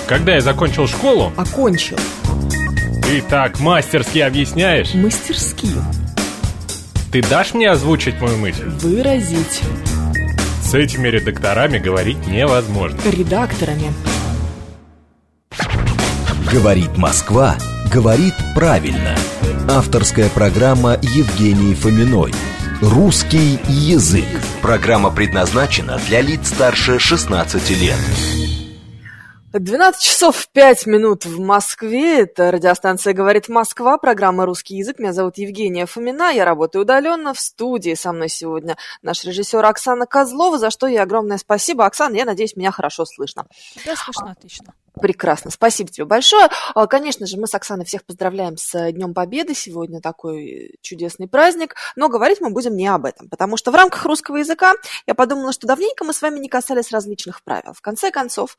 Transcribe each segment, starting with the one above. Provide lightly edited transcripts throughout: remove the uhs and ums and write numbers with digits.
Когда я закончил школу... Окончил. Ты так мастерски объясняешь. Мастерски. Ты дашь мне озвучить мою мысль? Выразить. С этими редакторами говорить невозможно. Редакторами. Говорит Москва, говорит правильно. Авторская программа Евгении Фоминой. Русский язык. Программа предназначена для лиц старше 16 лет. 12 часов 5 минут в Москве. Это радиостанция «Говорит Москва», программа «Русский язык». Меня зовут Евгения Фомина. Я работаю удаленно. В студии со мной сегодня наш режиссер Оксана Козлова, за что ей огромное спасибо. Оксана, я надеюсь, меня хорошо слышно. Да, слышно отлично. Прекрасно, спасибо тебе большое. Конечно же, мы с Оксаной всех поздравляем с Днем Победы. Сегодня такой чудесный праздник. Но говорить мы будем не об этом, потому что в рамках русского языка я подумала, что давненько мы с вами не касались различных правил. В конце концов,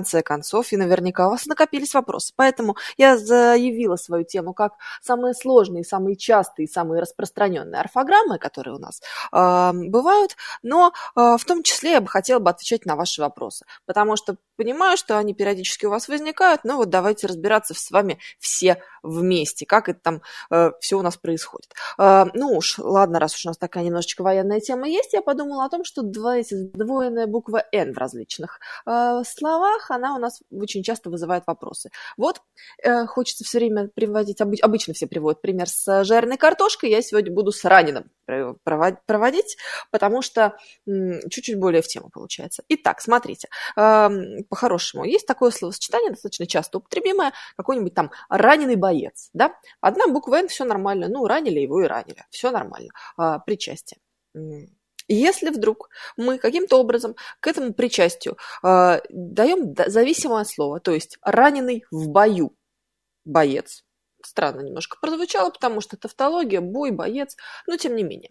и наверняка у вас накопились вопросы. Поэтому я заявила свою тему как самые сложные, самые частые, самые распространенные орфограммы, которые у нас бывают. Но в том числе я бы хотела отвечать на ваши вопросы, потому что понимаю, что они периодически у вас возникают, но вот давайте разбираться с вами все вместе, как это там все у нас происходит. Ну уж, ладно, раз уж у нас такая немножечко военная тема есть, я подумала о том, что сдвоенная буква «н» в различных словах, она у нас очень часто вызывает вопросы. Вот хочется все время приводить, обычно все приводят пример с жареной картошкой, я сегодня буду с раненым проводить, потому что чуть-чуть более в тему получается. Итак, смотрите, по-хорошему, есть такое словосочетание, достаточно часто употребимое, какой-нибудь там раненый боец, да? Одна буква «Н», все нормально, ну, ранили его и ранили, все нормально, причастие. Если вдруг мы каким-то образом к этому причастию даем зависимое слово, то есть раненый в бою, боец, странно немножко прозвучало, потому что тавтология, бой, боец, но тем не менее.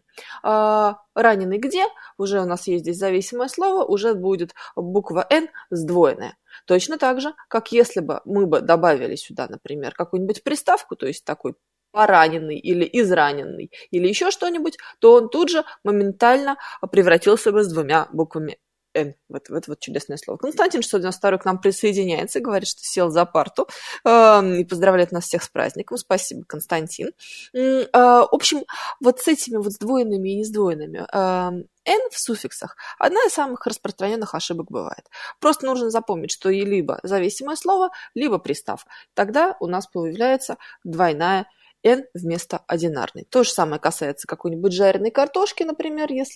Раненый где? Уже у нас есть здесь зависимое слово, уже будет буква «Н» сдвоенная. Точно так же, как если бы мы бы добавили сюда, например, какую-нибудь приставку, то есть такой пораненный или израненный, или еще что-нибудь, то он тут же моментально превратился бы с двумя буквами «Н». Вот чудесное слово. Константин 692 к нам присоединяется, говорит, что сел за парту и поздравляет нас всех с праздником. Спасибо, Константин. В общем, вот с этими вот сдвоенными и несдвоенными «н» в суффиксах одна из самых распространенных ошибок бывает. Просто нужно запомнить, что и либо зависимое слово, либо приставка. Тогда у нас появляется двойная «н» вместо одинарной. То же самое касается какой-нибудь жареной картошки, например, если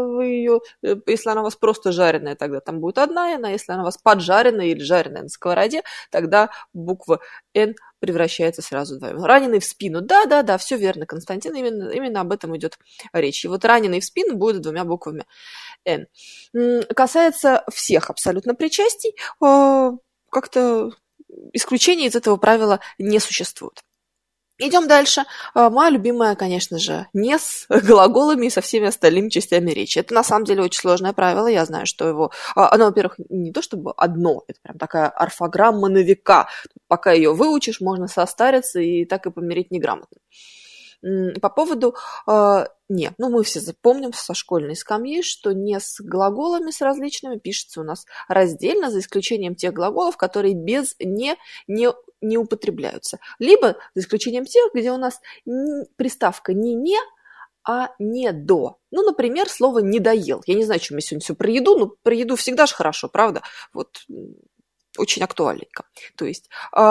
она у вас просто жареная, тогда там будет одна «н», а если она у вас поджаренная или жареная на сковороде, тогда буква «н» превращается сразу в двойную. Раненый в спину. Да, все верно, Константин, именно об этом идет речь. И вот раненый в спину будет двумя буквами «н». Касается всех абсолютно причастий, как-то исключений из этого правила не существует. Идем дальше. Моя любимая, конечно же, не с глаголами и со всеми остальными частями речи. Это на самом деле очень сложное правило. Я знаю, что оно, во-первых, не то чтобы одно, это прям такая орфограмма на века. Пока ее выучишь, можно состариться и так и помереть неграмотно. По поводу мы все запомним со школьной скамьи, что не с глаголами с различными пишется у нас раздельно, за исключением тех глаголов, которые без не употребляются. Либо за исключением тех, где у нас приставка не, а не до. Ну, например, слово «не доел». Я не знаю, чем я сегодня все про еду, но про еду всегда же хорошо, правда? Вот очень актуальненько. То есть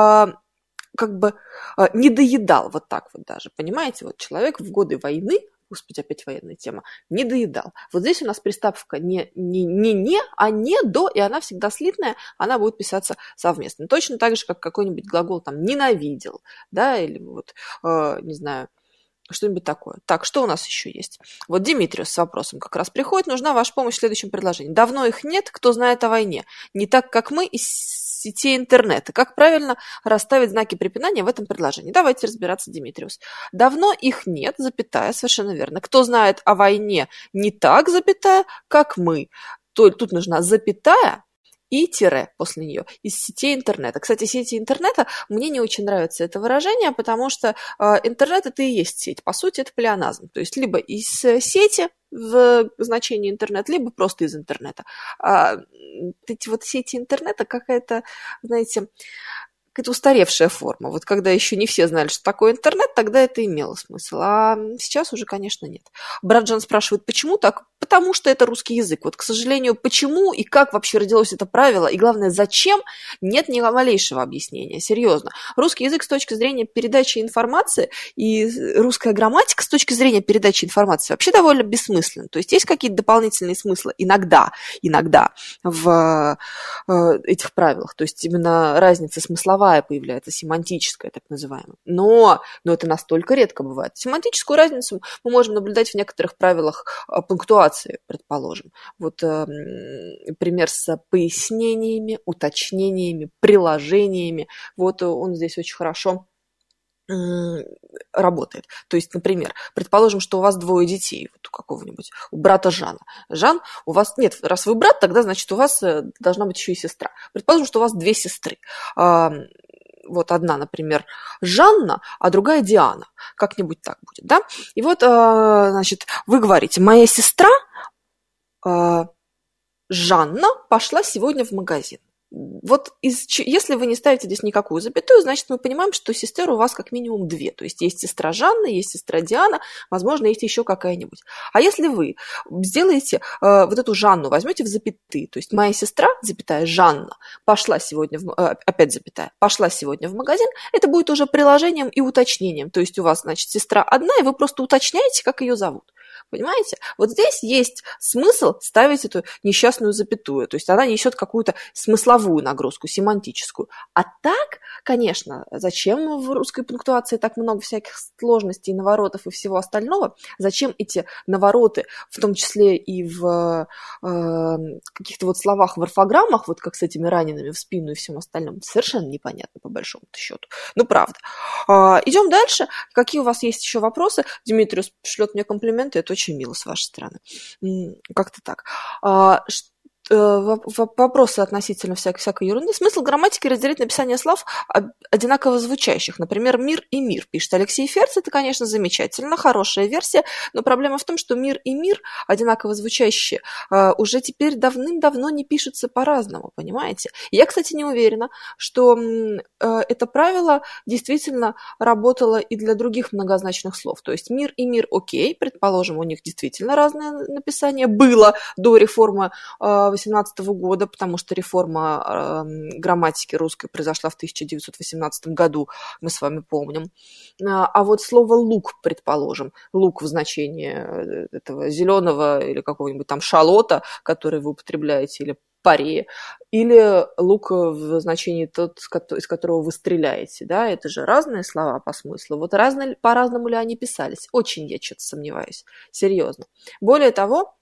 не доедал вот так вот даже, понимаете? Вот человек в годы войны, господи, опять военная тема, не доедал. Вот здесь у нас приставка не, а не до, и она всегда слитная, она будет писаться совместно. Точно так же, как какой-нибудь глагол там ненавидел, да, или вот, не знаю, что-нибудь такое. Так, что у нас еще есть? Вот Димитриус с вопросом как раз приходит. Нужна ваша помощь в следующем предложении. Давно их нет, кто знает о войне. Не так, как мы из сетей интернета. Как правильно расставить знаки препинания в этом предложении? Давайте разбираться, Димитриус. Давно их нет, запятая, совершенно верно. Кто знает о войне не так, запятая, как мы. Тут нужна запятая и тире после нее из сетей интернета. Кстати, сети интернета, мне не очень нравится это выражение, потому что интернет – это и есть сеть. По сути, это плеоназм. То есть либо из сети в значении интернет, либо просто из интернета. эти вот сети интернета какая-то, знаете, какая-то устаревшая форма. Вот когда еще не все знали, что такое интернет, тогда это имело смысл. А сейчас уже, конечно, нет. Брат Джон спрашивает, почему так? Потому что это русский язык. Вот, к сожалению, почему и как вообще родилось это правило, и главное, зачем, нет ни малейшего объяснения. Серьезно. Русский язык с точки зрения передачи информации и русская грамматика с точки зрения передачи информации вообще довольно бессмысленна. То есть есть какие-то дополнительные смыслы иногда в этих правилах. То есть именно разница смысловая появляется, семантическая, так называемая. Но это настолько редко бывает. Семантическую разницу мы можем наблюдать в некоторых правилах пунктуации, предположим. Вот пример с пояснениями, уточнениями, приложениями. Вот он здесь очень хорошо работает. То есть, например, предположим, что у вас 2 детей, вот у какого-нибудь, у брата Жана. Жан, у вас, нет, раз вы брат, тогда, значит, у вас должна быть еще и сестра. Предположим, что у вас 2 сестры. Вот одна, например, Жанна, а другая Диана. Как-нибудь так будет, да? И вот, значит, вы говорите, моя сестра Жанна пошла сегодня в магазин. Вот если вы не ставите здесь никакую запятую, значит, мы понимаем, что сестер у вас как минимум 2. То есть есть сестра Жанна, есть сестра Диана, возможно, есть еще какая-нибудь. А если вы сделаете вот эту Жанну, возьмете в запятые, то есть моя сестра, запятая, Жанна, пошла сегодня, опять запятая, пошла сегодня в магазин, это будет уже приложением и уточнением. То есть у вас, значит, сестра одна, и вы просто уточняете, как ее зовут. Понимаете? Вот здесь есть смысл ставить эту несчастную запятую. То есть она несет какую-то смысловую нагрузку, семантическую. А так, конечно, зачем в русской пунктуации так много всяких сложностей, наворотов и всего остального? Зачем эти навороты, в том числе и в каких-то вот словах, в орфограммах, вот как с этими ранеными в спину и всем остальном? Совершенно непонятно, по большому-то счету. Ну, правда. Идем дальше. Какие у вас есть еще вопросы? Дмитриус шлет мне комплименты. Это очень мило с вашей стороны. Как-то так. Вопросы относительно всякой ерунды. Смысл грамматики разделить написание слов одинаково звучащих. Например, «мир» и «мир», пишет Алексей Ферц. Это, конечно, замечательно, хорошая версия, но проблема в том, что «мир» и «мир» одинаково звучащие уже теперь давным-давно не пишутся по-разному, понимаете? Я, кстати, не уверена, что это правило действительно работало и для других многозначных слов. То есть «мир» и «мир» окей, предположим, у них действительно разное написание было до реформы 18 года, потому что реформа грамматики русской произошла в 1918 году, мы с вами помним. А вот слово «лук», предположим, лук в значении этого зеленого или какого-нибудь там шалота, который вы употребляете, или паре, или лук в значении тот, из которого вы стреляете, да, это же разные слова по смыслу. Вот по-разному ли они писались? Очень я что-то сомневаюсь, серьезно. Более того,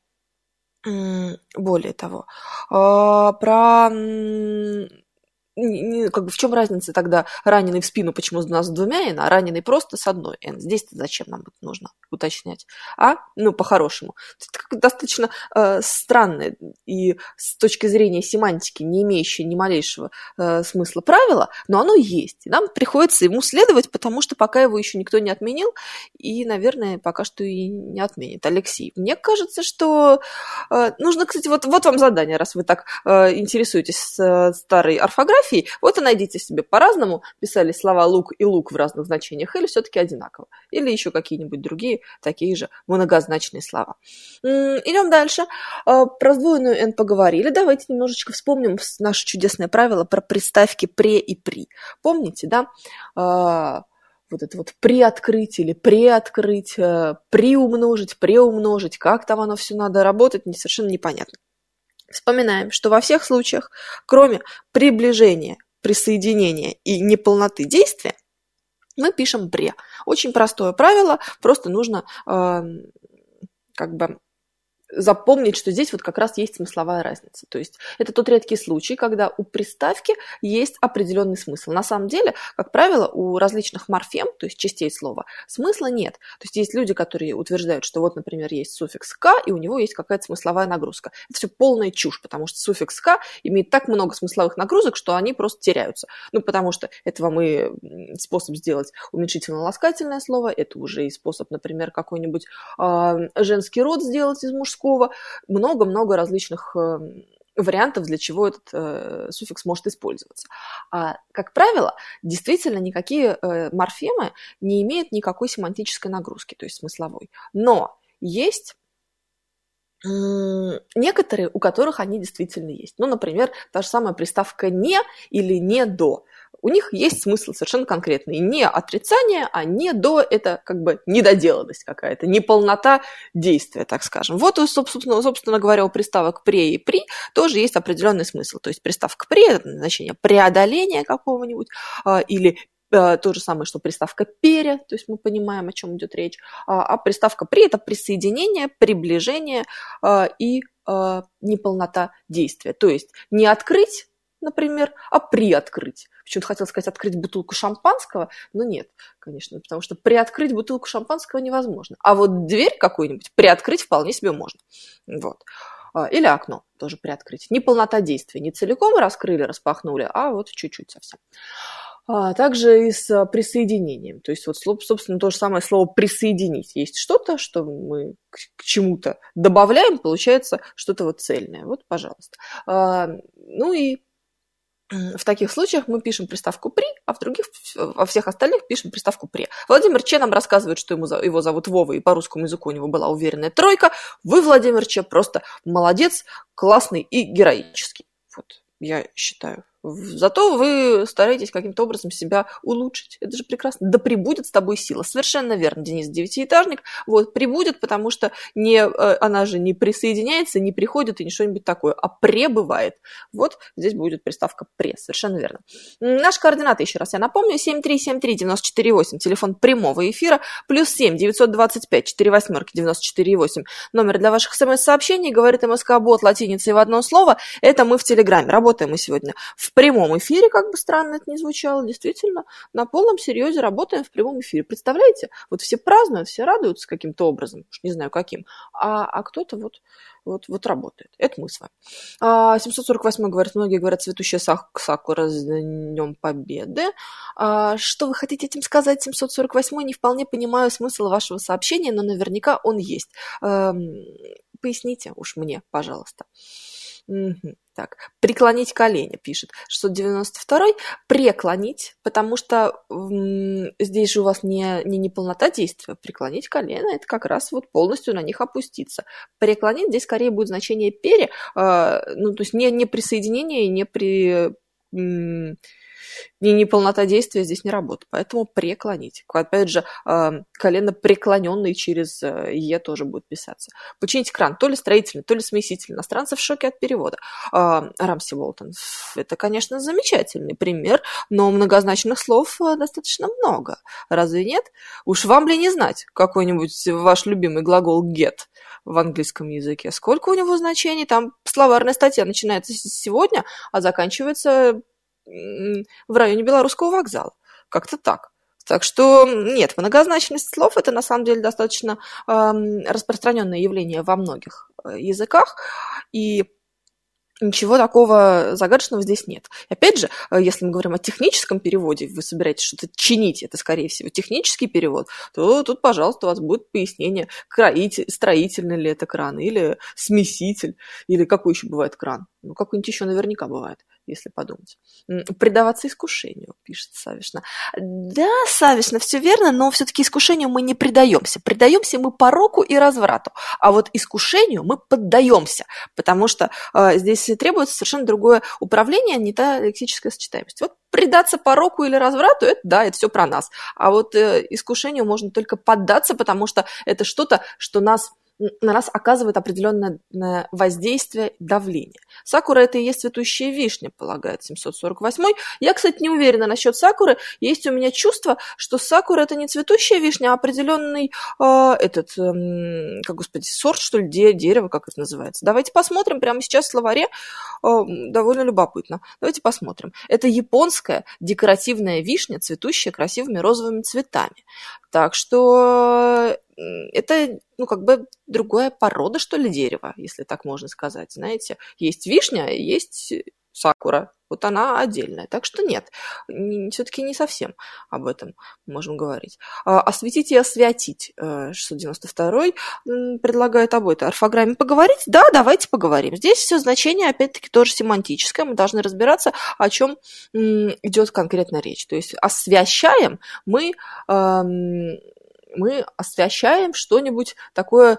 как бы в чем разница тогда раненый в спину, почему у нас с 2 «н», а раненый просто с 1 «н»? Здесь-то зачем нам это нужно уточнять? Ну, по-хорошему. Это достаточно странное и с точки зрения семантики не имеющее ни малейшего смысла правила, но оно есть. И нам приходится ему следовать, потому что пока его еще никто не отменил, и, наверное, пока что и не отменит. Алексей, мне кажется, что нужно, кстати, вот вам задание, раз вы так интересуетесь старой орфографией, вот и найдите себе по-разному, писали слова «лук» и «лук» в разных значениях, или все-таки одинаково, или еще какие-нибудь другие такие же многозначные слова. Идем дальше. Про сдвоенную «н» поговорили. Давайте немножечко вспомним наше чудесное правило про приставки «пре» и «при». Помните, да? Вот это вот приоткрыть или преоткрыть, преумножить, как там оно все надо работать, совершенно непонятно. Вспоминаем, что во всех случаях, кроме приближения, присоединения и неполноты действия, мы пишем «пре». Очень простое правило, просто нужно запомнить, что здесь вот как раз есть смысловая разница. То есть это тот редкий случай, когда у приставки есть определенный смысл. На самом деле, как правило, у различных морфем, то есть частей слова, смысла нет. То есть есть люди, которые утверждают, что вот, например, есть суффикс «к», и у него есть какая-то смысловая нагрузка. Это все полная чушь, потому что суффикс «к» имеет так много смысловых нагрузок, что они просто теряются. Ну, потому что это вам и способ сделать уменьшительно-ласкательное слово, это уже и способ, например, какой-нибудь женский род сделать из мужского. Много-много различных вариантов, для чего этот суффикс может использоваться. Как правило, действительно никакие морфемы не имеют никакой семантической нагрузки, то есть смысловой. Но есть некоторые, у которых они действительно есть. Ну, например, та же самая приставка «не» или «не до». У них есть смысл совершенно конкретный. Не отрицание, а не до – это как бы недоделанность какая-то, неполнота действия, так скажем. Вот, собственно говоря, у приставок «пре» и «при» тоже есть определенный смысл. То есть приставка «пре» – это значение преодоления какого-нибудь, или то же самое, что приставка «пере», то есть мы понимаем, о чем идет речь, а приставка «при» – это присоединение, приближение и неполнота действия. То есть не открыть, например, а приоткрыть. Почему-то хотела сказать открыть бутылку шампанского, но нет, конечно, потому что приоткрыть бутылку шампанского невозможно. А вот дверь какую-нибудь приоткрыть вполне себе можно. Вот. Или окно тоже приоткрыть. Неполнота действия. Не целиком раскрыли, распахнули, а вот чуть-чуть совсем. Также и с присоединением. То есть, вот, собственно, то же самое слово «присоединить». Есть что-то, что мы к чему-то добавляем, получается что-то вот цельное. Вот, пожалуйста. Ну и в таких случаях мы пишем приставку «при», а во всех остальных пишем приставку «пре». Владимир Че нам рассказывает, что его зовут Вова, и по русскому языку у него была уверенная тройка. Вы, Владимир Че, просто молодец, классный и героический. Вот, я считаю. Зато вы стараетесь каким-то образом себя улучшить. Это же прекрасно. Да пребудет с тобой сила. Совершенно верно, Денис Девятиэтажник. Вот, пребудет, потому что она же не присоединяется, не приходит и не что-нибудь такое, а пребывает. Вот здесь будет приставка «пре». Совершенно верно. Наши координаты, еще раз я напомню, 7373948, телефон прямого эфира, +7 925 48 94,8. Номер для ваших смс-сообщений, говорит МСК-бот латиницей в одно слово. Это мы в Телеграме. Работаем мы сегодня в прямом эфире, как бы странно это ни звучало, действительно, на полном серьезе работаем в прямом эфире. Представляете? Вот все празднуют, все радуются каким-то образом, уж не знаю каким, а кто-то вот работает. Это мы с вами. 748 говорит, многие говорят, цветущая сакура с Днем Победы. Что вы хотите этим сказать, 748? Не вполне понимаю смысл вашего сообщения, но наверняка он есть. Поясните уж мне, пожалуйста. Так, преклонить колени, пишет 692-й. Преклонить, потому что здесь же у вас не полнота действия. Преклонить колено – это как раз вот полностью на них опуститься. Преклонить здесь скорее будет значение «пере», ну, то есть не присоединение, не полнота действия здесь не работает, поэтому преклонить. Опять же, колено преклоненный через «е» тоже будет писаться. Починить кран, то ли строительный, то ли смесительный. Иностранцы в шоке от перевода. Рамси Уолтон. Это, конечно, замечательный пример, но многозначных слов достаточно много. Разве нет? Уж вам ли не знать какой-нибудь ваш любимый глагол get в английском языке? Сколько у него значений? Там словарная статья начинается сегодня, а заканчивается в районе Белорусского вокзала. Как-то так. Так что нет, многозначность слов – это на самом деле достаточно распространенное явление во многих языках, и ничего такого загадочного здесь нет. И опять же, если мы говорим о техническом переводе, вы собираетесь что-то чинить, это, скорее всего, технический перевод, то тут, пожалуйста, у вас будет пояснение, строительный ли это кран, или смеситель, или какой еще бывает кран. Ну, какой-нибудь еще наверняка бывает, если подумать. Предаваться искушению, пишет Савишна. Да, Савишна, все верно, но все-таки искушению мы не предаемся. Предаемся мы пороку и разврату. А вот искушению мы поддаемся, потому что здесь требуется совершенно другое управление, не та лексическая сочетаемость. Вот предаться пороку или разврату, это все про нас. А вот искушению можно только поддаться, потому что это что-то, что на нас оказывает определенное воздействие, давление. Сакура – это и есть цветущая вишня, полагает 748-й. Я, кстати, не уверена насчет сакуры. Есть у меня чувство, что сакура – это не цветущая вишня, а определенный сорт, что ли, дерево, как это называется. Давайте посмотрим прямо сейчас в словаре. Довольно любопытно. Давайте посмотрим. Это японская декоративная вишня, цветущая красивыми розовыми цветами. Так что это, другая порода, что ли, дерева, если так можно сказать. Знаете, есть вишня, есть сакура. Вот она отдельная. Так что нет, все-таки не совсем об этом можем говорить. Осветить и освятить. 692-й предлагает об этой орфограмме поговорить. Да, давайте поговорим. Здесь все значение, опять-таки, тоже семантическое. Мы должны разбираться, о чем идет конкретно речь. То есть освящаем мы освящаем что-нибудь такое.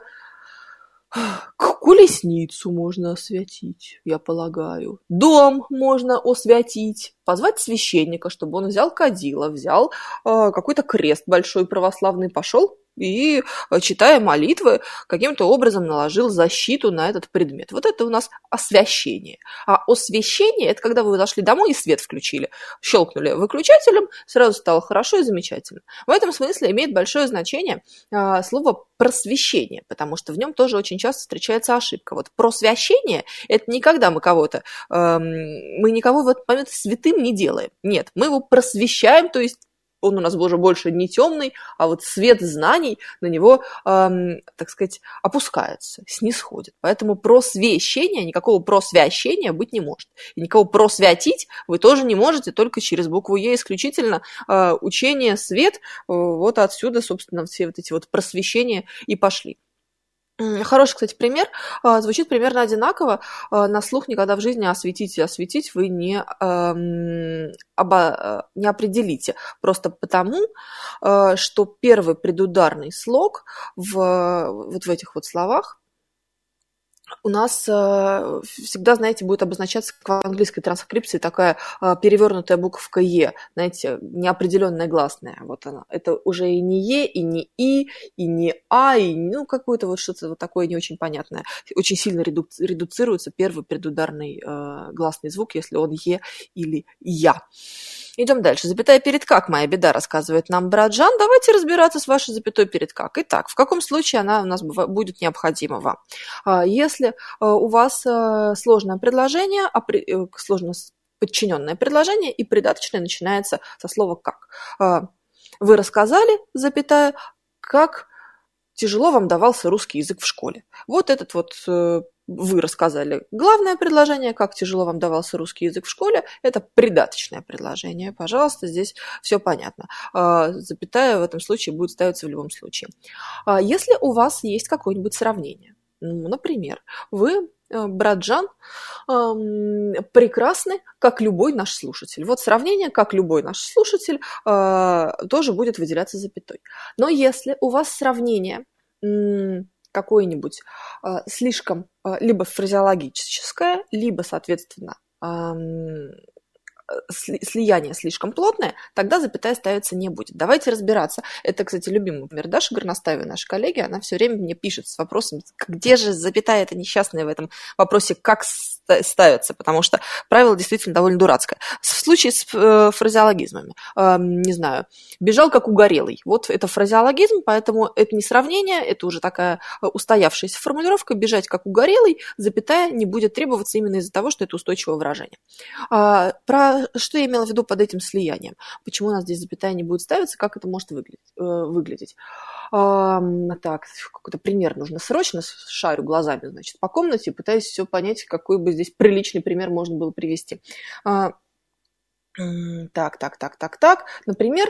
Колесницу можно освятить, я полагаю. Дом можно освятить. Позвать священника, чтобы он взял кадило, взял какой-то крест большой православный, пошел и, читая молитвы, каким-то образом наложил защиту на этот предмет. Вот это у нас освящение. А освещение – это когда вы зашли домой и свет включили. Щелкнули выключателем, сразу стало хорошо и замечательно. В этом смысле имеет большое значение слово просвещение, потому что в нем тоже очень часто встречается ошибка. Вот просвящение – это не когда мы никого в этот момент святым не делаем. Нет, мы его просвещаем, то есть он у нас уже больше не темный, а вот свет знаний на него, так сказать, опускается, снисходит. Поэтому просвещения, никакого просвящения быть не может. И никого просвятить вы тоже не можете, только через букву Е исключительно учение, свет. Вот отсюда, собственно, все вот эти вот просвещения и пошли. Хороший, кстати, пример. Звучит примерно одинаково. На слух никогда в жизни осветить и осветить вы не определите. Просто потому, что первый предударный слог вот в этих вот словах у нас всегда, знаете, будет обозначаться в английской транскрипции такая перевернутая буковка Е, знаете, неопределенная гласная. Вот она. Это уже и не Е, и не И, и не А, и какое-то вот что-то вот такое не очень понятное. Очень сильно редуцируется первый предударный гласный звук, если он Е или Я. Идем дальше. Запятая перед как, моя беда, рассказывает нам брат Жан. Давайте разбираться с вашей запятой перед как. Итак, в каком случае она у нас будет необходима вам? Если у вас сложное предложение, сложно подчиненное предложение, и придаточное начинается со слова «как». Вы рассказали, запятая, как тяжело вам давался русский язык в школе. Вот этот вот вы рассказали главное предложение, как тяжело вам давался русский язык в школе, это придаточное предложение. Пожалуйста, здесь все понятно. Запятая в этом случае будет ставиться в любом случае. Если у вас есть какое-нибудь сравнение, например, вы, брат Жан, прекрасны, как любой наш слушатель. Вот сравнение, как любой наш слушатель, тоже будет выделяться запятой. Но если у вас сравнение какое-нибудь слишком либо фразеологическое, либо, соответственно, слияние слишком плотное, тогда запятая ставиться не будет. Давайте разбираться. Это, кстати, любимый пример Даши Горностаевой, нашей коллеги. Она все время мне пишет с вопросом, где же запятая эта несчастная в этом вопросе, как ставится, потому что правило действительно довольно дурацкое. В случае с фразеологизмами, не знаю, бежал как угорелый. Вот это фразеологизм, поэтому это не сравнение, это уже такая устоявшаяся формулировка. Бежать как угорелый, запятая не будет требоваться именно из-за того, что это устойчивое выражение. Что я имела в виду под этим слиянием? Почему у нас здесь запятая не будет ставиться? Как это может выглядеть? Так, какой-то пример нужно срочно. Шарю глазами, значит, по комнате, пытаюсь все понять, какой бы здесь приличный пример можно было привести. Так. Например,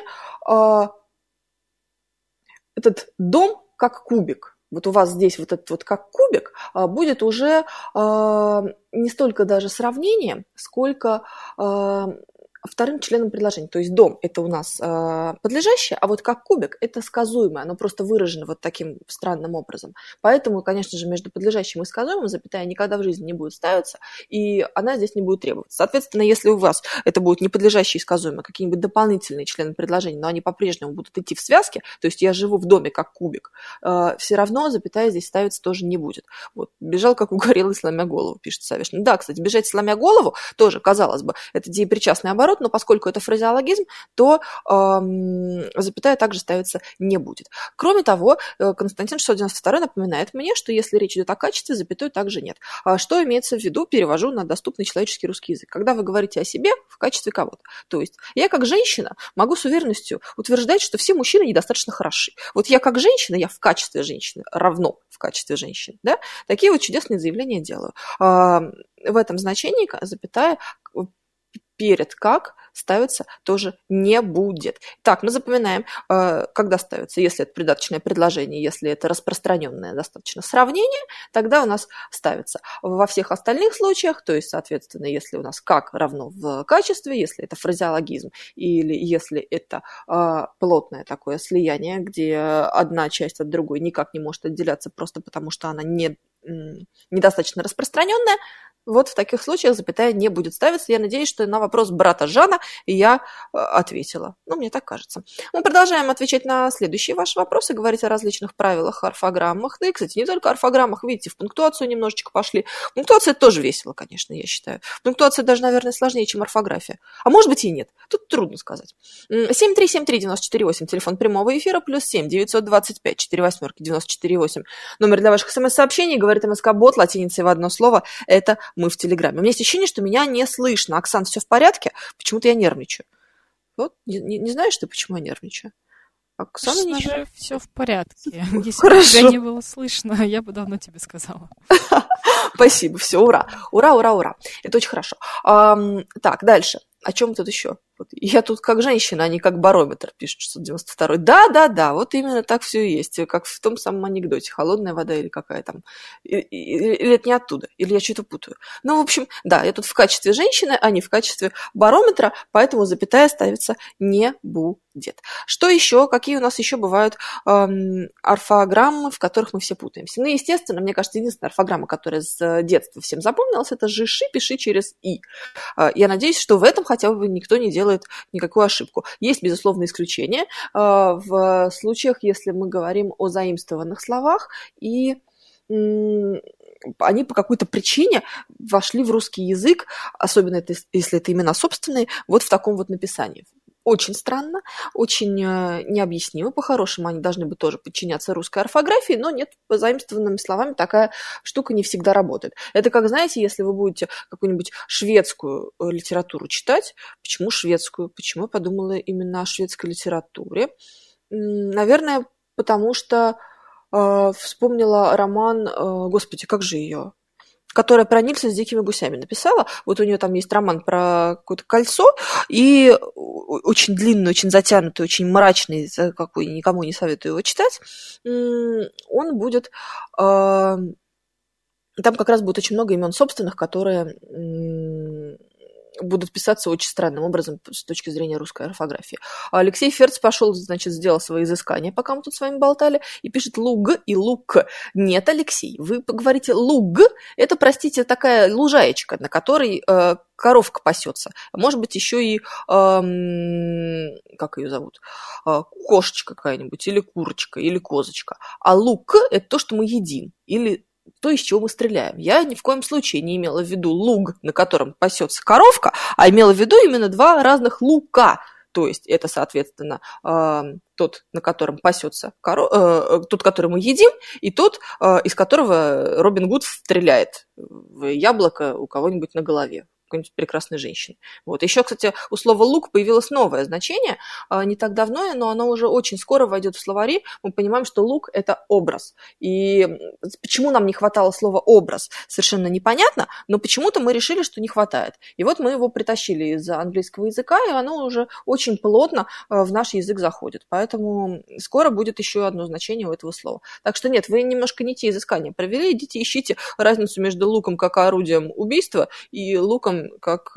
этот дом как кубик. Вот у вас здесь вот этот вот как кубик будет уже не столько даже сравнением, сколько вторым членом предложения. То есть дом – это у нас подлежащее, а вот как кубик – это сказуемое. Оно просто выражено вот таким странным образом. Поэтому, конечно же, между подлежащим и сказуемым запятая никогда в жизни не будет ставиться, и она здесь не будет требоваться. Соответственно, если у вас это будет не подлежащее и сказуемое, какие-нибудь дополнительные члены предложения, но они по-прежнему будут идти в связке, то есть я живу в доме как кубик, все равно запятая здесь ставиться тоже не будет. Вот. Бежал как угорелый, сломя голову, пишет Савишна. Да, кстати, бежать сломя голову тоже, казалось бы, это деепричастный оборот, но поскольку это фразеологизм, то запятая также ставиться не будет. Кроме того, Константин 692 напоминает мне, что если речь идет о качестве, запятой также нет. Что имеется в виду, перевожу на доступный человеческий русский язык. Когда вы говорите о себе в качестве кого-то. То есть я как женщина могу с уверенностью утверждать, что все мужчины недостаточно хороши. Вот я как женщина, я в качестве женщины, равно в качестве женщины. Да? Такие вот чудесные заявления делаю. В этом значении запятая перед «как» ставиться тоже не будет. Так, мы запоминаем, когда ставится, если это придаточное предложение, если это распространенное достаточно сравнение, тогда у нас ставится. Во всех остальных случаях, то есть, соответственно, если у нас «как» равно в качестве, если это фразеологизм или если это плотное такое слияние, где одна часть от другой никак не может отделяться просто потому, что она недостаточно распространенная, вот в таких случаях запятая не будет ставиться. Я надеюсь, что на вопрос брата Жана я ответила. Ну, мне так кажется. Мы продолжаем отвечать на следующие ваши вопросы, говорить о различных правилах, орфограммах. Да и, кстати, не только орфограммах. Видите, в пунктуацию немножечко пошли. Пунктуация тоже весело, конечно, я считаю. Пунктуация даже, наверное, сложнее, чем орфография. А может быть и нет. Тут трудно сказать. 7373948, телефон прямого эфира, +7 925 48 номер для ваших смс-сообщений. Говорит МСК-бот, латиницей в одно слово. Это мы в Телеграме. У меня есть ощущение, что меня не слышно. Оксан, все в порядке? Почему-то я нервничаю. Вот, не знаешь ты, почему я нервничаю? Оксана, конечно же, все в порядке. Если Хорошо. бы тебя не было слышно, я бы давно тебе сказала. Спасибо, все, ура. Ура, ура, ура. Это очень хорошо. Так, дальше. О чем тут еще? Вот, я тут как женщина, а не как барометр, пишет 692-й. Да, вот именно так все и есть, как в том самом анекдоте. Холодная вода или какая там. Или это не оттуда, или я что-то путаю. Ну, в общем, да, я тут в качестве женщины, а не в качестве барометра, поэтому запятая ставиться не будет. Что еще? Какие у нас еще бывают орфограммы, в которых мы все путаемся? Ну, естественно, мне кажется, единственная орфограмма, которая с детства всем запомнилась, это «жиши», «пиши» через «и». Я надеюсь, что в этом хотя бы никто не делает никакую ошибку. Есть, безусловно, исключения в случаях, если мы говорим о заимствованных словах, и они по какой-то причине вошли в русский язык, особенно если это имена собственные, вот в таком вот написании. Очень странно, очень необъяснимо. По-хорошему они должны бы тоже подчиняться русской орфографии, но нет, по заимствованными словами такая штука не всегда работает. Это как, знаете, если вы будете какую-нибудь шведскую литературу читать. Почему шведскую? Почему я подумала именно о шведской литературе? Наверное, потому что вспомнила роман, господи, как же ее? Которая про Нильса с дикими гусями написала. Вот у нее там есть роман про какое-то кольцо, и очень длинный, очень затянутый, очень мрачный, какой никому не советую его читать. Он будет... Там как раз будет очень много имен собственных, которые будут писаться очень странным образом с точки зрения русской орфографии. Алексей Ферц пошел, значит, сделал свои изыскания, пока мы тут с вами болтали, и пишет «луг» и «лук». Нет, Алексей, вы говорите «луг» – это, простите, такая лужаечка, на которой коровка пасется. Может быть, еще и, как ее зовут, кошечка какая-нибудь, или курочка, или козочка. А «лук» – это то, что мы едим, или то, из чего мы стреляем. Я ни в коем случае не имела в виду луг, на котором пасется коровка, а имела в виду именно два разных лука. То есть это, соответственно, тот, на котором пасется тот, который мы едим, и тот, из которого Робин Гуд стреляет в яблоко у кого-нибудь на голове. Какой-нибудь прекрасной женщины. Вот. Еще, кстати, у слова «лук» появилось новое значение, не так давно, но оно уже очень скоро войдет в словари. Мы понимаем, что лук – это образ. И почему нам не хватало слова «образ», совершенно непонятно, но почему-то мы решили, что не хватает. И вот мы его притащили из английского языка, и оно уже очень плотно в наш язык заходит. Поэтому скоро будет еще одно значение у этого слова. Так что нет, вы немножко не те изыскания провели, идите ищите разницу между луком как орудием убийства и луком как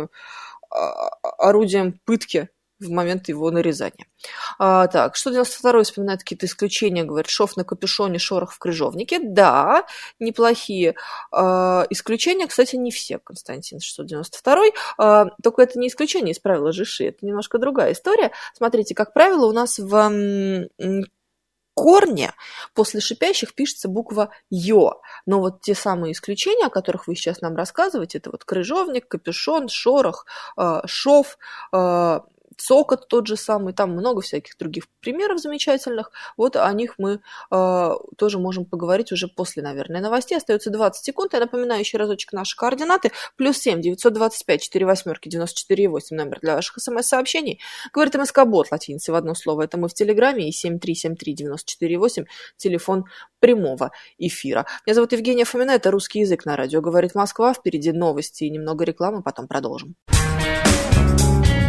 орудием пытки в момент его нарезания. Так, что 92-й вспоминает какие-то исключения, говорит, шов на капюшоне, шорох в крыжовнике. Да, неплохие исключения, кстати, не все, Константин 692-й, только это не исключение из правила Жиши, это немножко другая история. Смотрите, как правило, у нас в корне после шипящих пишется буква «ё». Но вот те самые исключения, о которых вы сейчас нам рассказываете, это вот крыжовник, капюшон, шорох, шов, цокот тот же самый, там много всяких других примеров замечательных. Вот о них мы тоже можем поговорить уже после, наверное, новостей. Остается 20 секунд. Я напоминаю еще разочек наши координаты. +7 925 48 94 8 номер для ваших смс-сообщений. Говорит МСК-бот, латиницей в одно слово. Это мы в Телеграме. И 7373 94 8 телефон прямого эфира. Меня зовут Евгения Фомина. Это «Русский язык» на радио «Говорит Москва». Впереди новости и немного рекламы. Потом продолжим.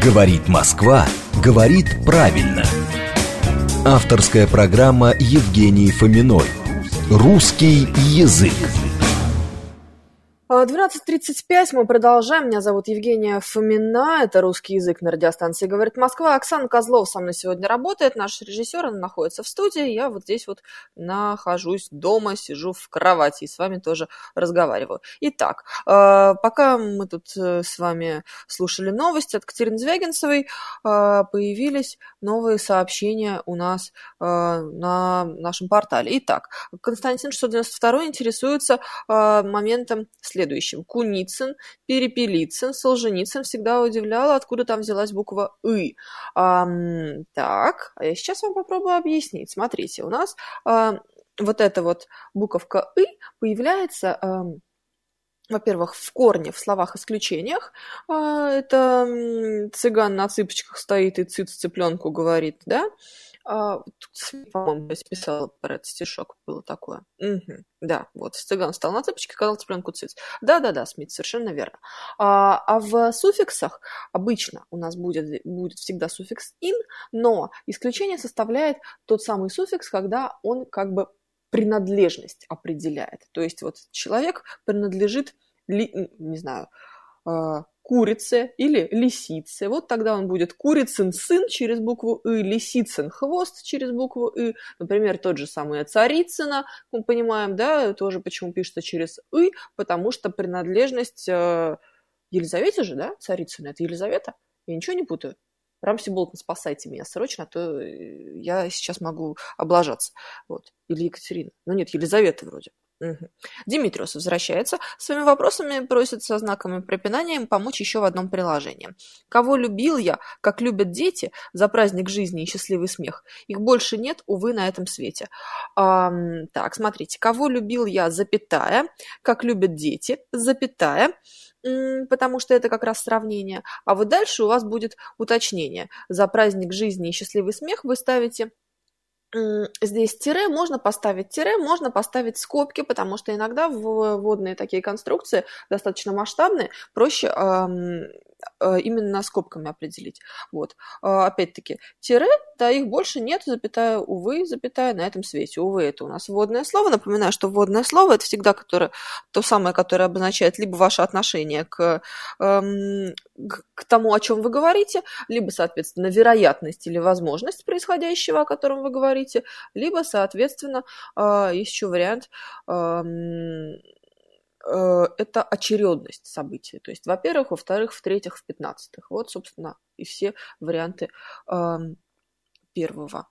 Говорит Москва, говорит правильно. Авторская программа Евгении Фоминой. Русский язык. 12:35, мы продолжаем. Меня зовут Евгения Фомина, это «Русский язык» на радиостанции «Говорит Москва». Оксана Козлова со мной сегодня работает, наш режиссер, она находится в студии. Я вот здесь вот нахожусь дома, сижу в кровати и с вами тоже разговариваю. Итак, пока мы тут с вами слушали новости от Катерины Звягинцевой, появились новые сообщения у нас на нашем портале. Итак, Константин 692 интересуется моментом следующим. Куницын, Перепелицын, Солженицын всегда удивляла, откуда там взялась буква «ы». Так, а я сейчас вам попробую объяснить. Смотрите, у нас вот эта вот буковка «ы» появляется, во-первых, в корне, в словах-исключениях. Это цыган на цыпочках стоит и цыц цыпленку говорит, да? Тут, по-моему, я писала про этот стишок, было такое. Да, вот, цыган встал на цыпочки, сказал цыпленку цыц. Да, Смит, совершенно верно. А в суффиксах обычно у нас будет всегда суффикс «ин», но исключение составляет тот самый суффикс, когда он как бы принадлежность определяет. То есть вот человек принадлежит, не знаю, курице или лисице. Вот тогда он будет курицын сын через букву «ы», лисицын хвост через букву «ы». Например, тот же самый Царицына, мы понимаем, да, тоже почему пишется через «ы», потому что принадлежность Елизавете же, да, Царицына, это Елизавета? Я ничего не путаю? Рамси Болтон, спасайте меня срочно, а то я сейчас могу облажаться. Вот. Или Екатерина. Ну нет, Елизавета вроде. Угу. Димитриос возвращается. Своими вопросами просит со знаками препинания им помочь еще в одном приложении. Кого любил я, как любят дети, за праздник жизни и счастливый смех? Их больше нет, увы, на этом свете. Так, смотрите. Кого любил я, запятая, как любят дети, запятая, потому что это как раз сравнение. А вот дальше у вас будет уточнение. За праздник жизни и счастливый смех вы ставите здесь тире, можно поставить скобки, потому что иногда вводные такие конструкции достаточно масштабные, проще именно скобками определить. Вот. Опять-таки, тире, да, их больше нет, запятая, увы, запятая, на этом свете. Увы, это у нас вводное слово. Напоминаю, что вводное слово – это всегда то самое, которое обозначает либо ваше отношение к тому, о чем вы говорите, либо, соответственно, вероятность или возможность происходящего, о котором вы говорите, либо, соответственно, есть еще вариант – это очередность событий. То есть, во-первых, во-вторых, в-третьих, в-15. Вот, собственно, и все варианты первого.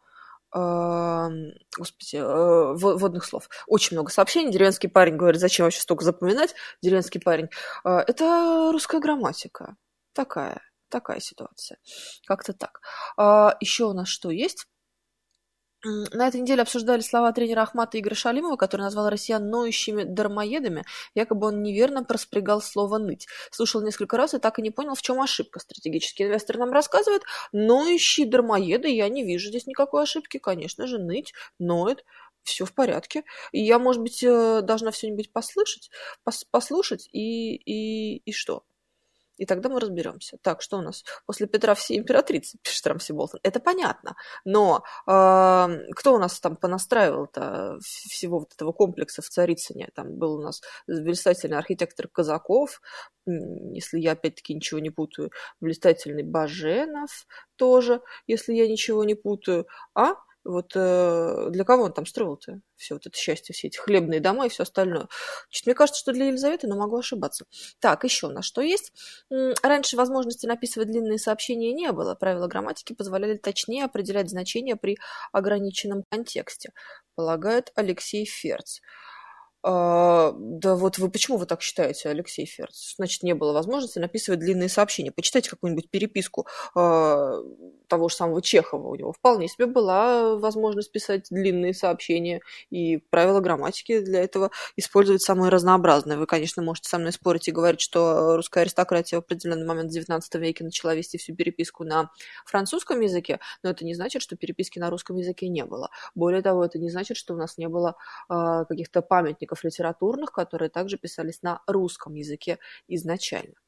Вводных слов. Очень много сообщений. Деревенский парень говорит, зачем вообще столько запоминать? Деревенский парень. Это русская грамматика. Такая ситуация. Как-то так. Еще у нас что есть? На этой неделе обсуждали слова тренера Ахмата Игоря Шалимова, который назвал россиян ноющими дармоедами. Якобы он неверно проспрягал слово «ныть». Слушал несколько раз и так и не понял, в чем ошибка. Стратегический инвестор нам рассказывает, ноющие дармоеды, я не вижу здесь никакой ошибки. Конечно же, ныть, ноет, все в порядке. И я, может быть, должна все-нибудь послушать и что? И тогда мы разберемся. Так, что у нас? После Петра все императрицы, пишет Рамси Болтон. Это понятно. Но кто у нас там понастраивал-то всего вот этого комплекса в Царицыне? Там был у нас блистательный архитектор Казаков, если я опять-таки ничего не путаю, блистательный Баженов тоже, если я ничего не путаю. Вот для кого он там строил-то все вот это счастье, все эти хлебные дома и все остальное? Чуть мне кажется, что для Елизаветы, но могу ошибаться. Так, еще у нас что есть? Раньше возможности написывать длинные сообщения не было. Правила грамматики позволяли точнее определять значения при ограниченном контексте, полагает Алексей Ферц. Да вот почему вы так считаете, Алексей Ферц? Значит, не было возможности написывать длинные сообщения. Почитайте какую-нибудь переписку того же самого Чехова. У него вполне себе была возможность писать длинные сообщения, и правила грамматики для этого использовать самые разнообразные. Вы, конечно, можете со мной спорить и говорить, что русская аристократия в определенный момент в XIX веке начала вести всю переписку на французском языке, но это не значит, что переписки на русском языке не было. Более того, это не значит, что у нас не было каких-то памятников литературных, которые также писались на русском языке изначально.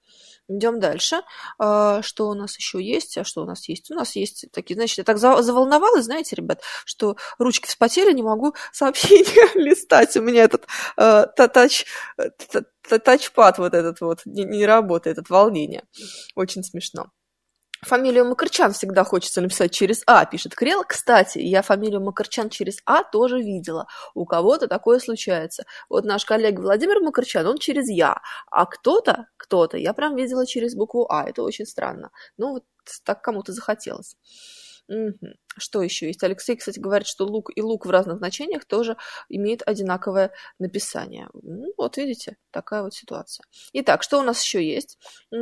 Идем дальше. Что у нас еще есть? Что у нас есть? У нас есть такие, значит, я так заволновалась, знаете, ребят, что ручки вспотели, не могу сообщения листать. У меня этот тачпад вот этот вот не работает от волнения. Очень смешно. Фамилию Макарчан всегда хочется написать через А, пишет Крел. Кстати, я фамилию Макарчан через А тоже видела. У кого-то такое случается. Вот наш коллега Владимир Макарчан, он через Я. А кто-то, я прям видела через букву А. Это очень странно. Ну, вот так кому-то захотелось. Что еще есть? Алексей, кстати, говорит, что лук и лук в разных значениях тоже имеет одинаковое написание. Вот видите, такая вот ситуация. Итак, что у нас еще есть?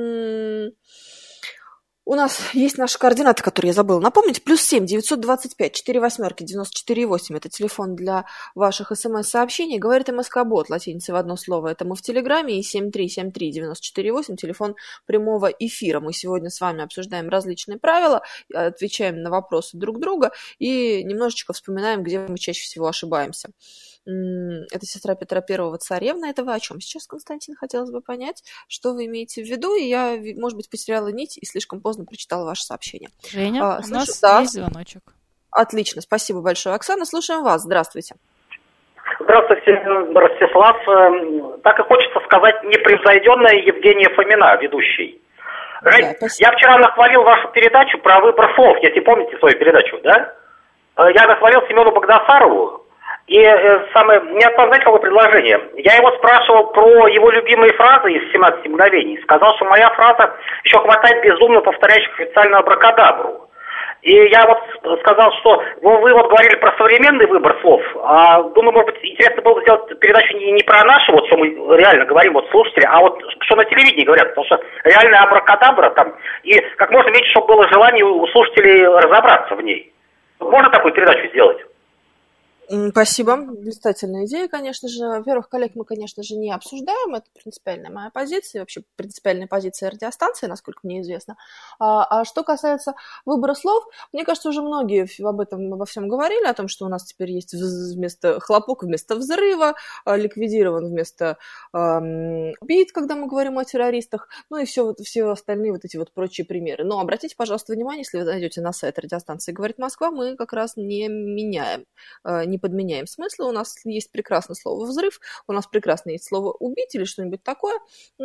У нас есть наши координаты, которые я забыла напомнить. +7 925 4 восьмерки 94,8. Это телефон для ваших смс-сообщений. Говорит МСК-бот, латиницей в одно слово. Это мы в Телеграме. И 7373-94,8. Телефон прямого эфира. Мы сегодня с вами обсуждаем различные правила, отвечаем на вопросы друг друга и немножечко вспоминаем, где мы чаще всего ошибаемся. Это сестра Петра Первого, царевна. Это вы о чем сейчас, Константин? Хотелось бы понять, что вы имеете в виду. И я, может быть, потеряла нить и слишком поздно прочитала ваше сообщение. Женя, у нас есть звоночек. Отлично, спасибо большое, Оксана. Слушаем вас. Здравствуйте. Здравствуйте, Ростислав. Так и хочется сказать, непревзойденная Евгения Фомина, ведущий. Жень, я вчера нахвалил вашу передачу про выбор слов, если помните свою передачу, да? Я нахвалил Семену Багдасарову. И мне знаете, какое предложение? Я его спрашивал про его любимые фразы из 17 мгновений. Сказал, что моя фраза еще хватает безумно повторяющих официальную абракадабру. И я вот сказал, что вы вот говорили про современный выбор слов. Думаю, может быть, интересно было сделать передачу не про нашу, вот что мы реально говорим, вот слушатели, а вот что на телевидении говорят. Потому что реальная абракадабра там, и как можно меньше, чтобы было желание у слушателей разобраться в ней. Можно такую передачу сделать? Спасибо. Блистательная идея, конечно же. Во-первых, коллег, мы, конечно же, не обсуждаем. Это принципиальная моя позиция, вообще принципиальная позиция радиостанции, насколько мне известно. А что касается выбора слов, мне кажется, уже многие обо всем говорили, о том, что у нас теперь есть вместо хлопок, вместо взрыва, ликвидирован вместо бит, когда мы говорим о террористах, ну и все остальные вот эти вот прочие примеры. Но обратите, пожалуйста, внимание, если вы зайдете на сайт радиостанции «Говорит Москва», мы как раз не меняем, не подменяем смыслы. У нас есть прекрасное слово «взрыв», у нас прекрасно есть слово «убить» или что-нибудь такое,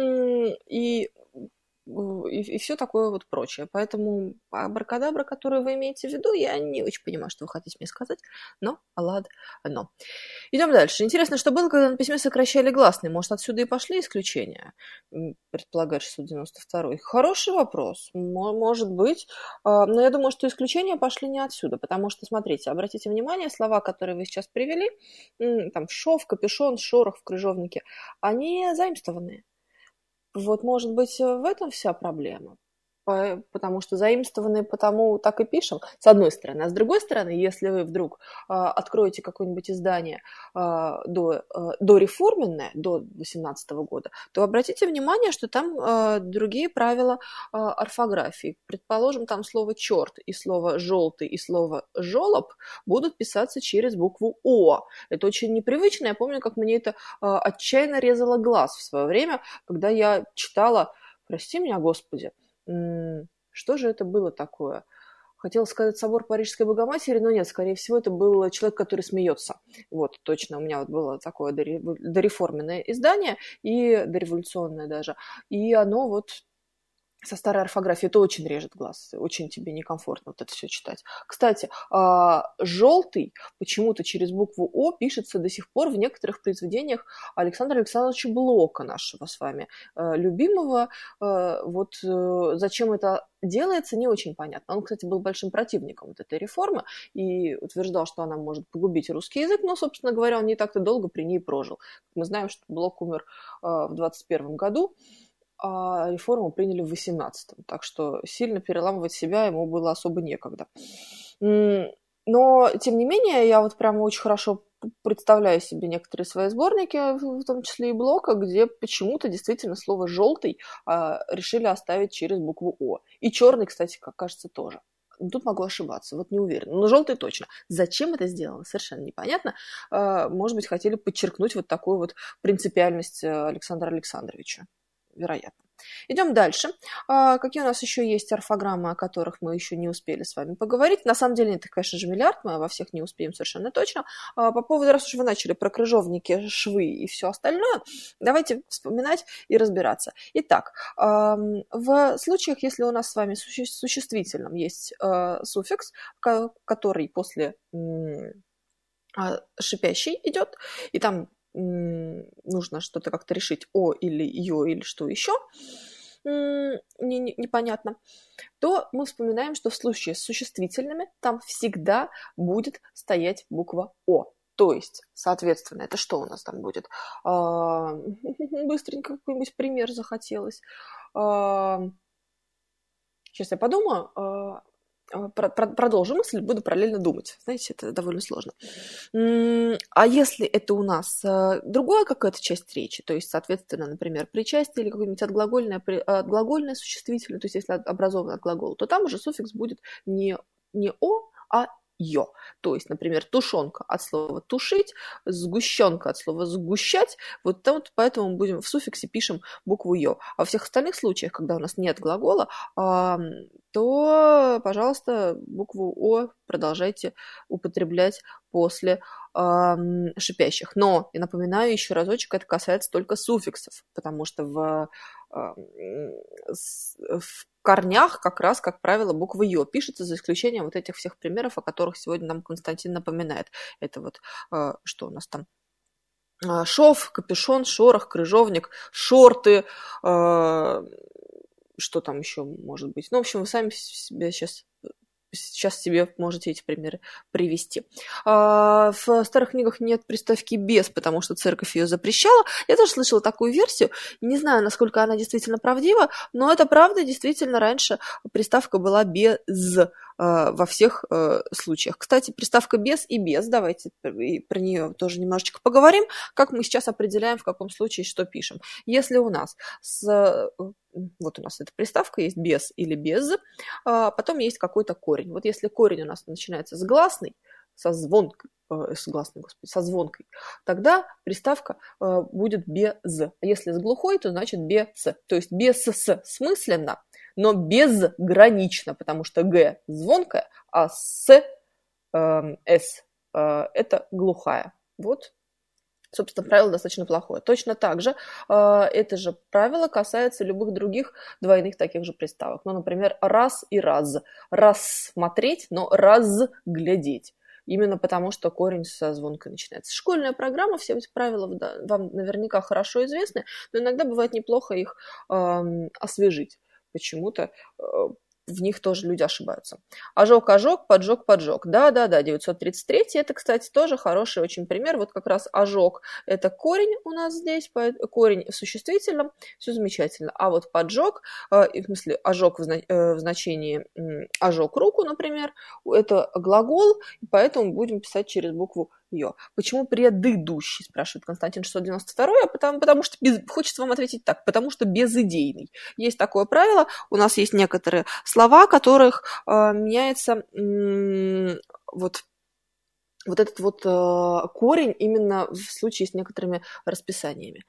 и все такое вот прочее. Поэтому абракадабра, которую вы имеете в виду, я не очень понимаю, что вы хотите мне сказать, но ладно. Идем дальше. Интересно, что было, когда на письме сокращали гласные? Может, отсюда и пошли исключения? Предполагает 692-й. Хороший вопрос. Может быть. Но я думаю, что исключения пошли не отсюда, потому что, смотрите, обратите внимание, слова, которые вы сейчас привели, там шов, капюшон, шорох в крыжовнике, они заимствованные. Вот, может быть, в этом вся проблема. Потому что заимствованные, потому так и пишем, с одной стороны. А с другой стороны, если вы вдруг откроете какое-нибудь издание дореформенное, до 2018 года, то обратите внимание, что там другие правила орфографии. Предположим, там слово «черт» и слово «желтый» и слово «жолоб» будут писаться через букву «О». Это очень непривычно. Я помню, как мне это отчаянно резало глаз в свое время, когда я читала, прости меня, Господи, что же это было такое? Хотела сказать собор Парижской Богоматери, но нет, скорее всего, это был человек, который смеется. Вот, точно, у меня вот было такое дореформенное издание, и дореволюционное даже. И оно вот со старой орфографией, это очень режет глаз, очень тебе некомфортно вот это все читать. Кстати, «желтый» почему-то через букву «О» пишется до сих пор в некоторых произведениях Александра Александровича Блока, нашего с вами любимого. Вот зачем это делается, не очень понятно. Он, кстати, был большим противником вот этой реформы и утверждал, что она может погубить русский язык, но, собственно говоря, он не так-то долго при ней прожил. Мы знаем, что Блок умер в 21 году, а реформу приняли в 18-м, так что сильно переламывать себя ему было особо некогда. Но, тем не менее, я вот прямо очень хорошо представляю себе некоторые свои сборники, в том числе и Блока, где почему-то действительно слово «желтый» решили оставить через букву «О». И «черный», кстати, как кажется, тоже. Тут могу ошибаться, вот не уверена. Но «желтый» точно. Зачем это сделано, совершенно непонятно. Может быть, хотели подчеркнуть вот такую вот принципиальность Александра Александровича. Вероятно. Идем дальше. Какие у нас еще есть орфограммы, о которых мы еще не успели с вами поговорить? На самом деле, это, конечно же, миллиард, мы во всех не успеем совершенно точно. По поводу, раз уж вы начали про крыжовники, швы и все остальное, давайте вспоминать и разбираться. Итак, в случаях, если у нас с вами в существительном есть суффикс, который после шипящий идет, и там нужно что-то как-то решить, о или ё или что еще, непонятно, то мы вспоминаем, что в случае с существительными там всегда будет стоять буква О. То есть, соответственно, это что у нас там будет? Быстренько какой-нибудь пример захотелось. Сейчас я подумаю. Продолжу мысль, буду параллельно думать. Знаете, это довольно сложно. А если это у нас другая какая-то часть речи, то есть, соответственно, например, причастие или какое-нибудь отглагольное существительное, то есть если образован от глагола, то там уже суффикс будет не «о», а «ё». То есть, например, тушенка от слова «тушить», сгущенка от слова «сгущать». Вот там, поэтому мы будем в суффиксе пишем букву «ё». А во всех остальных случаях, когда у нас нет глагола, то, пожалуйста, букву «о» продолжайте употреблять после шипящих. Но, я напоминаю еще разочек, это касается только суффиксов, потому что в корнях как раз, как правило, буква «ё» пишется, за исключением вот этих всех примеров, о которых сегодня нам Константин напоминает. Это вот что у нас там? Шов, капюшон, шорох, крыжовник, шорты, что там еще может быть? Ну, в общем, вы сами себе сейчас себе можете эти примеры привести. В старых книгах нет приставки «без», потому что церковь ее запрещала. Я тоже слышала такую версию. Не знаю, насколько она действительно правдива, но это правда. Действительно, раньше приставка была «без» во всех случаях. Кстати, приставка «без» и «без», давайте про нее тоже немножечко поговорим, как мы сейчас определяем, в каком случае что пишем. Если у нас вот у нас эта приставка есть «без» или «без», потом есть какой-то корень. Вот если корень у нас начинается с гласной, со звонкой, со звонкой, тогда приставка будет «без». А если с глухой, то значит «без». То есть «без» смысленно, но безгранично, потому что «г» звонкая, а «с» это глухая. Вот. Собственно, правило достаточно плохое. Точно так же это же правило касается любых других двойных таких же приставок. Ну, например, раз и раз. Рассмотреть, но разглядеть. Именно потому, что корень со звонкой начинается. Школьная программа, все эти правила вам наверняка хорошо известны, но иногда бывает неплохо их освежить. Почему-то в них тоже люди ошибаются. Ожог, поджог. Да, 933. Это, кстати, тоже хороший очень пример. Вот как раз ожог – это корень у нас здесь, корень в существительном, все замечательно. А вот поджог, в смысле ожог в значении ожег руку, например, это глагол, и поэтому будем писать через букву «ё». Почему предыдущий, спрашивает Константин 692, потому что хочется вам ответить так, потому что безидейный. Есть такое правило, у нас есть некоторые слова, которых меняется вот этот вот корень именно в случае с некоторыми расписаниями.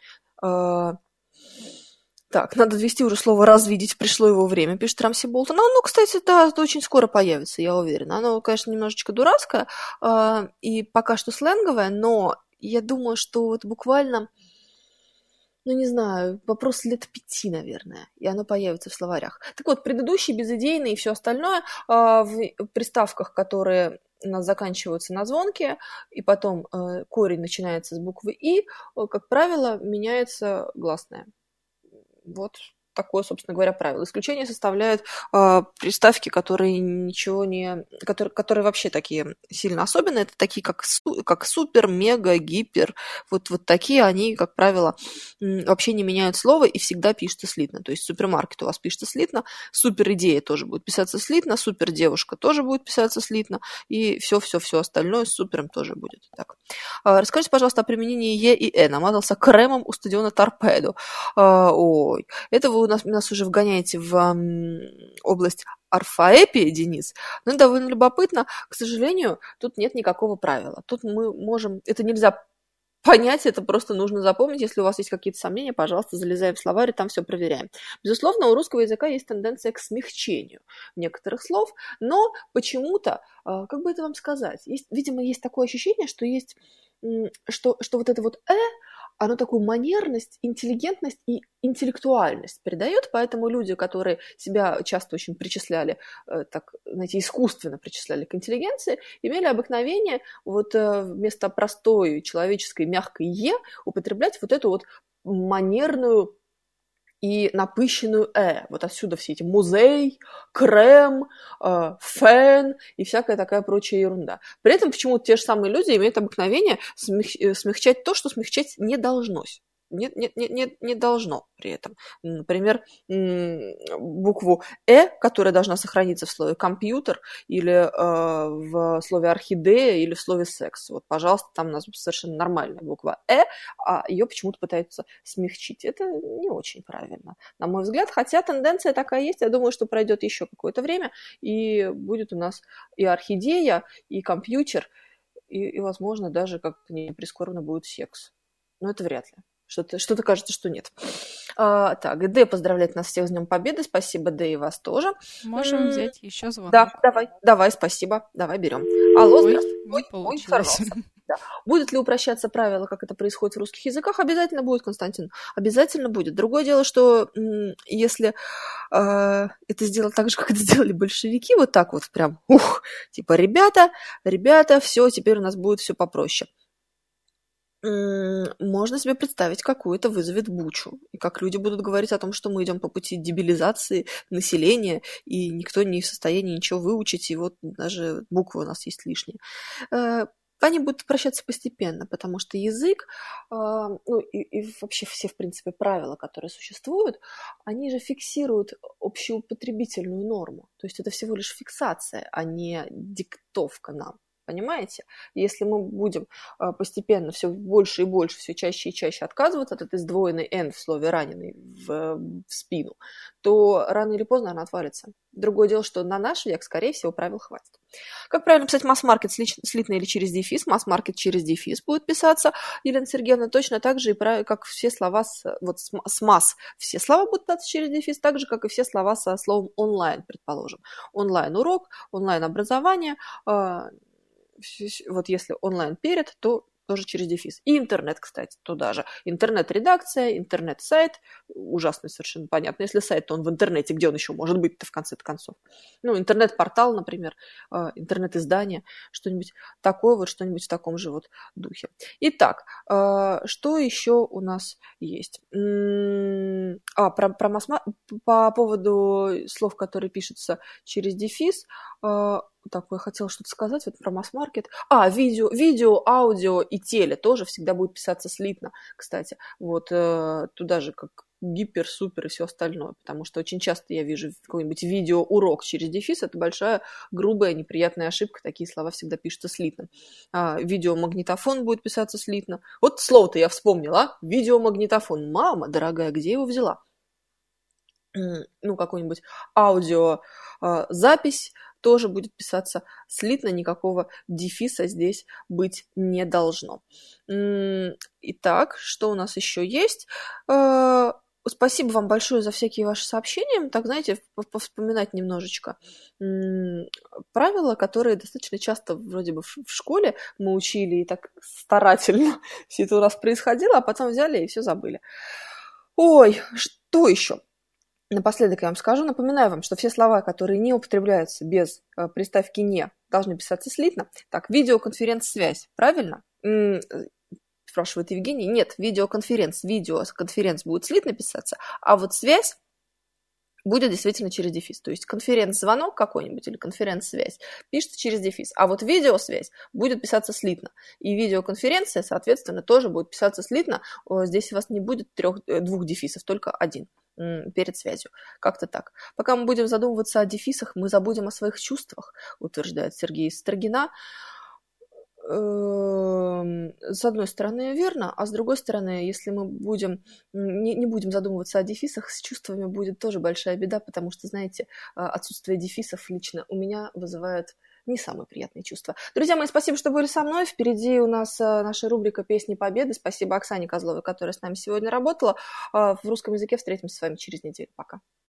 Так, надо ввести уже слово «развидеть», пришло его время, пишет Рамси Болтон. Ну, кстати, да, это очень скоро появится, я уверена. Оно, конечно, немножечко дурацкое и пока что сленговое, но я думаю, что вот буквально, ну, не знаю, вопрос лет 5, наверное, и оно появится в словарях. Так вот, предыдущий, безидейный и все остальное в приставках, которые у нас заканчиваются на звонке, и потом корень начинается с буквы «и», как правило, меняется гласное. Вот такое, собственно говоря, правило. Исключение составляют приставки, которые которые вообще такие сильно особенные. Это такие, как супер, мега, гипер. Вот такие они, как правило, вообще не меняют слово и всегда пишутся слитно. То есть супермаркет у вас пишется слитно, супер идея тоже будет писаться слитно, супер девушка тоже будет писаться слитно, и все остальное с супером тоже будет. Так. Расскажите, пожалуйста, о применении «е» и «н». Намазался кремом у стадиона Торпедо. Ой, это вы нас уже вгоняете в область орфоэпии, Денис. Но довольно любопытно. К сожалению, тут нет никакого правила. Тут мы можем... Это нельзя понять, это просто нужно запомнить. Если у вас есть какие-то сомнения, пожалуйста, залезаем в словарь и там все проверяем. Безусловно, у русского языка есть тенденция к смягчению некоторых слов, но почему-то, как бы это вам сказать, видимо, есть такое ощущение, что есть, что вот это вот оно такую манерность, интеллигентность и интеллектуальность передает, поэтому люди, которые себя часто очень причисляли, так, знаете, искусственно причисляли к интеллигенции, имели обыкновение вот вместо простой человеческой мягкой «е» употреблять вот эту вот манерную и напыщенную Вот отсюда все эти музей, крем, фен и всякая такая прочая ерунда. При этом почему-то те же самые люди имеют обыкновение смягчать то, что смягчать не должно. Не должно при этом. Например, букву которая должна сохраниться в слове «компьютер» или в слове «орхидея» или в слове «секс». Вот, пожалуйста, там у нас совершенно нормальная буква а ее почему-то пытаются смягчить. Это не очень правильно, на мой взгляд. Хотя тенденция такая есть. Я думаю, что пройдет еще какое-то время, и будет у нас и орхидея, и компьютер, и возможно, даже как-то не прискорбно будет секс. Но это вряд ли. Что-то кажется, что нет. Так, Д поздравляет нас всех с Днем Победы. Спасибо, Д, и вас тоже. Можем взять еще звонок. Да, давай, спасибо. Давай берем. Алло, здравствуйте. Ой, Да. Будет ли упрощаться правило, как это происходит в русских языках? Обязательно будет, Константин. Обязательно будет. Другое дело, что если это сделать так же, как это сделали большевики, вот так вот прям, типа, ребята, все, теперь у нас будет все попроще. Можно себе представить, какую это вызовет бучу, и как люди будут говорить о том, что мы идем по пути дебилизации населения, и никто не в состоянии ничего выучить, и вот даже буквы у нас есть лишние. Они будут прощаться постепенно, потому что язык, и вообще все, в принципе, правила, которые существуют, они же фиксируют общеупотребительную норму. То есть это всего лишь фиксация, а не диктовка нам. Понимаете? Если мы будем постепенно все больше и больше, все чаще и чаще отказываться от этой сдвоенной «н» в слове «раненый» в спину, то рано или поздно она отвалится. Другое дело, что на наш век, скорее всего, правил хватит. Как правильно писать масс-маркет слитно или через дефис? Масс-маркет через дефис будет писаться, Елена Сергеевна, точно так же, как все слова с масс. Все слова будут писаться через дефис, так же, как и все слова со словом онлайн, предположим. Онлайн-урок, онлайн-образование. Вот если онлайн перед, то тоже через дефис. И интернет, кстати, туда же. Интернет-редакция, интернет-сайт. Ужасно совершенно понятно. Если сайт, то он в интернете. Где он еще может быть-то в конце концов? Интернет-портал, например, интернет-издание, что-нибудь такое, вот что-нибудь в таком же вот духе. Итак, что еще у нас есть? По поводу слов, которые пишутся через дефис, так, я хотела что-то сказать вот про масс-маркет. Видео, аудио и теле тоже всегда будет писаться слитно, кстати. Вот туда же как гипер, супер и все остальное. Потому что очень часто я вижу какой-нибудь видеоурок через дефис. Это большая, грубая, неприятная ошибка. Такие слова всегда пишутся слитно. Видеомагнитофон будет писаться слитно. Вот слово-то я вспомнила. Видеомагнитофон. Мама дорогая, где я его взяла? Какой-нибудь аудиозапись тоже будет писаться слитно, никакого дефиса здесь быть не должно. Итак, что у нас еще есть? Спасибо вам большое за всякие ваши сообщения. Так, знаете, повспоминать немножечко правила, которые достаточно часто вроде бы в школе мы учили, и так старательно все это у нас происходило, а потом взяли и все забыли. Ой, что еще? Напоследок я вам скажу, напоминаю вам, что все слова, которые не употребляются без приставки «не», должны писаться слитно. Так, видеоконференц-связь, правильно? Спрашивает Евгений. Нет, видеоконференц будет слитно писаться, а вот связь будет действительно через дефис. То есть конференц-звонок какой-нибудь или конференц-связь пишется через дефис. А вот видеосвязь будет писаться слитно. И видеоконференция, соответственно, тоже будет писаться слитно. Здесь у вас не будет двух дефисов, только один перед связью. Как-то так. Пока мы будем задумываться о дефисах, мы забудем о своих чувствах, утверждает Сергей Строгина. С одной стороны, верно, а с другой стороны, если мы не будем задумываться о дефисах, с чувствами будет тоже большая беда, потому что, знаете, отсутствие дефисов лично у меня вызывает не самые приятные чувства. Друзья мои, спасибо, что были со мной. Впереди у нас наша рубрика «Песни Победы». Спасибо Оксане Козловой, которая с нами сегодня работала. В русском языке встретимся с вами через неделю. Пока.